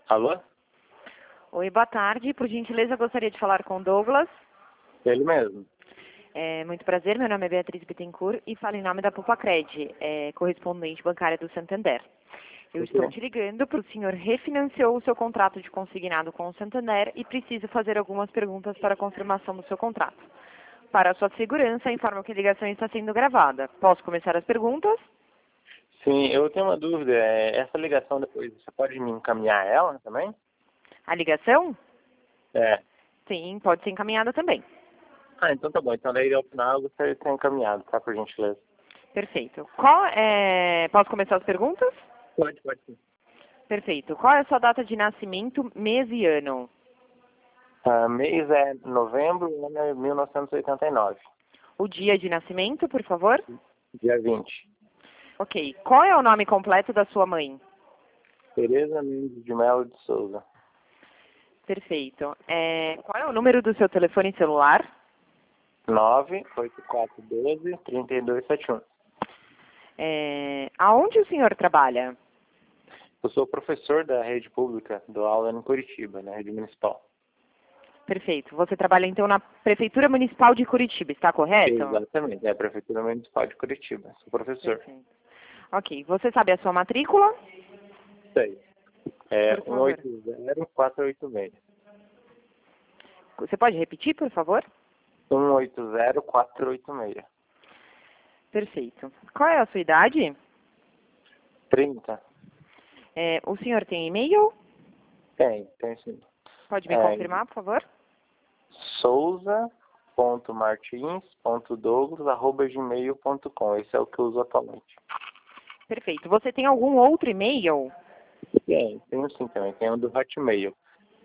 Alô? Oi, boa tarde. Por gentileza, gostaria de falar com o Douglas. Ele mesmo. Muito prazer, meu nome é Beatriz Bittencourt e falo em nome da Pupacred, correspondente bancária do Santander. Eu estou te ligando porque o senhor refinanciou o seu contrato de consignado com o Santander e preciso fazer algumas perguntas para a confirmação do seu contrato. Para a sua segurança, informo que a ligação está sendo gravada. Posso começar as perguntas? Sim, eu tenho uma dúvida. Essa ligação depois, você pode me encaminhar ela também? A ligação? É. Sim, pode ser encaminhada também. Então tá bom. Então daí ao final eu gostaria de ser encaminhado, tá? Por gentileza. Perfeito. Posso começar as perguntas? Pode sim. Perfeito. Qual é a sua data de nascimento, mês e ano? Mês é novembro, ano é 1989. O dia de nascimento, por favor? Dia 20. Ok. Qual é o nome completo da sua mãe? Tereza Mendes de Melo de Souza. Perfeito. Qual é o número do seu telefone celular? 98412-3271. Aonde o senhor trabalha? Eu sou professor da rede pública, dou aula em Curitiba, na rede municipal. Perfeito. Você trabalha então na Prefeitura Municipal de Curitiba, está correto? Exatamente, é a Prefeitura Municipal de Curitiba, sou professor. Perfeito. Ok. Você sabe a sua matrícula? Sei. É Por favor. 180-486. Você pode repetir, por favor? 180-486. Perfeito. Qual é a sua idade? 30? O senhor tem e-mail? Tem sim. Pode me confirmar, por favor? souza.martins.douglas@gmail.com. Esse é o que eu uso atualmente. Perfeito. Você tem algum outro e-mail? Tenho sim também. Tem um do Hotmail.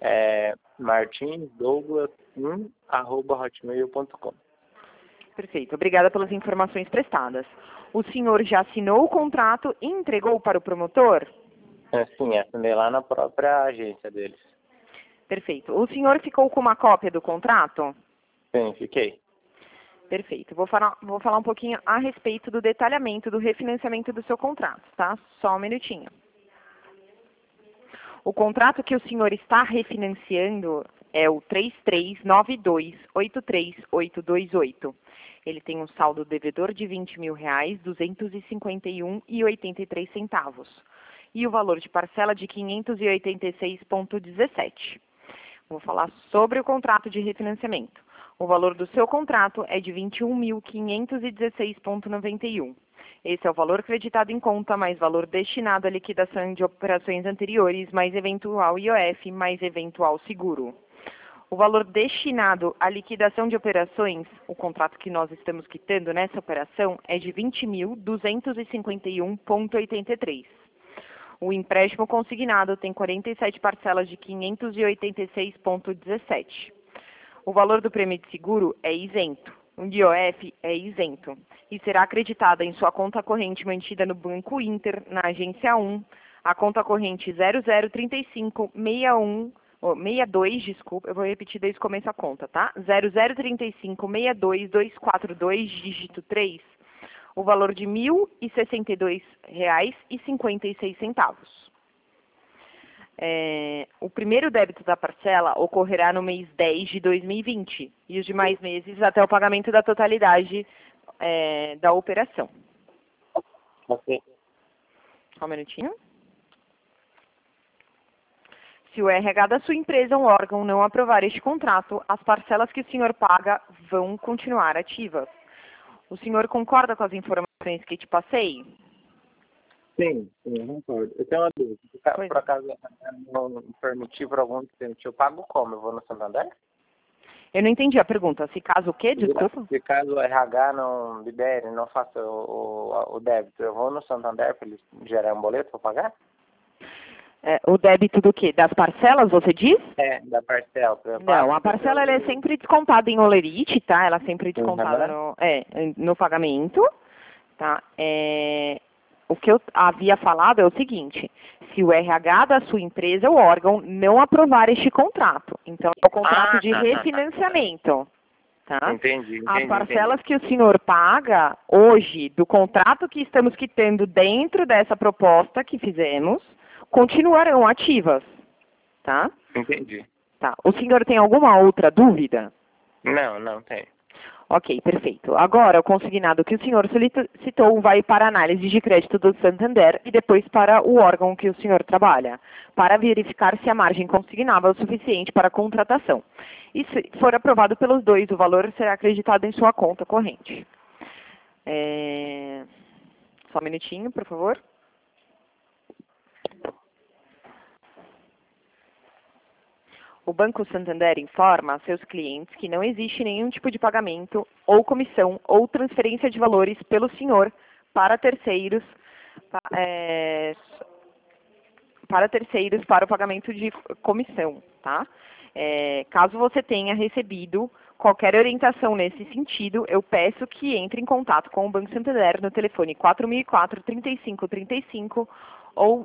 martinsdouglas1@hotmail.com. Perfeito. Obrigada pelas informações prestadas. O senhor já assinou o contrato e entregou para o promotor? Sim, assinei lá na própria agência deles. Perfeito. O senhor ficou com uma cópia do contrato? Sim, fiquei. Perfeito. Vou falar um pouquinho a respeito do detalhamento do refinanciamento do seu contrato, tá? Só um minutinho. O contrato que o senhor está refinanciando é o 3392-83828. Ele tem um saldo devedor de R$20.000, 251,83 centavos. E o valor de parcela de 586,17. Vou falar sobre o contrato de refinanciamento. O valor do seu contrato é de 21.516,91. Esse é o valor creditado em conta, mais valor destinado à liquidação de operações anteriores, mais eventual IOF, mais eventual seguro. O valor destinado à liquidação de operações, o contrato que nós estamos quitando nessa operação, é de 20.251,83. O empréstimo consignado tem 47 parcelas de 586,17. O valor do prêmio de seguro é isento. O IOF é isento e será acreditada em sua conta corrente mantida no Banco Inter, na agência 1, a conta corrente 00356162, desculpa, eu vou repetir desde o começo a conta, tá? 0035622242, dígito 3, o valor de R$ 1.062,56. O primeiro débito da parcela ocorrerá no mês 10 de 2020 e os demais meses até o pagamento da totalidade da operação. Ok. Só um minutinho. Se o RH da sua empresa ou órgão não aprovar este contrato, as parcelas que o senhor paga vão continuar ativas. O senhor concorda com as informações que te passei? Sim, eu concordo. Eu tenho uma dúvida. Por acaso não me permitir por algum tempo, eu pago como? Eu vou no Santander? Eu não entendi a pergunta. Se caso o quê? Desculpa. Se caso o RH não libere, não faça o débito, eu vou no Santander para eles gerarem um boleto para pagar? O débito do quê? Das parcelas, você diz? Da parcela. Não, a parcela ela é sempre descontada em holerite, tá? Ela é sempre descontada no pagamento, tá? O que eu havia falado é o seguinte: se o RH da sua empresa ou órgão não aprovar este contrato, então é o contrato de refinanciamento, tá? Entendi. As parcelas que o senhor paga hoje do contrato que estamos quitando dentro dessa proposta que fizemos continuarão ativas. tá? Entendi. Tá. O senhor tem alguma outra dúvida? Não, não tem. Ok, perfeito. Agora, o consignado que o senhor solicitou vai para a análise de crédito do Santander e depois para o órgão que o senhor trabalha, para verificar se a margem consignável é o suficiente para a contratação. E se for aprovado pelos dois, o valor será acreditado em sua conta corrente. Só um minutinho, por favor. O Banco Santander informa a seus clientes que não existe nenhum tipo de pagamento ou comissão ou transferência de valores pelo senhor para terceiros para o pagamento de comissão, tá? Caso você tenha recebido qualquer orientação nesse sentido, eu peço que entre em contato com o Banco Santander no telefone 4004-3535 ou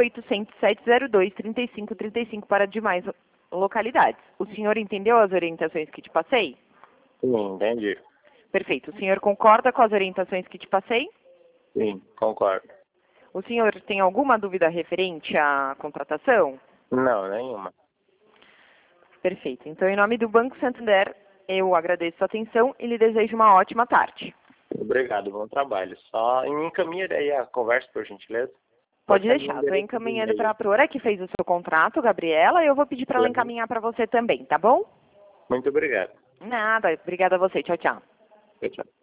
0800-702-3535 para demais localidades. O senhor entendeu as orientações que te passei? Sim, entendi. Perfeito. O senhor concorda com as orientações que te passei? Sim, concordo. O senhor tem alguma dúvida referente à contratação? Não, nenhuma. Perfeito. Então, em nome do Banco Santander, eu agradeço a atenção e lhe desejo uma ótima tarde. Obrigado, bom trabalho. Só me encaminha aí a conversa, por gentileza. Pode deixar. Estou encaminhando para a Prora, que fez o seu contrato, Gabriela, e eu vou pedir para ela encaminhar para você também, tá bom? Muito obrigado. Nada. Obrigada a você. Tchau, tchau. Tchau, tchau.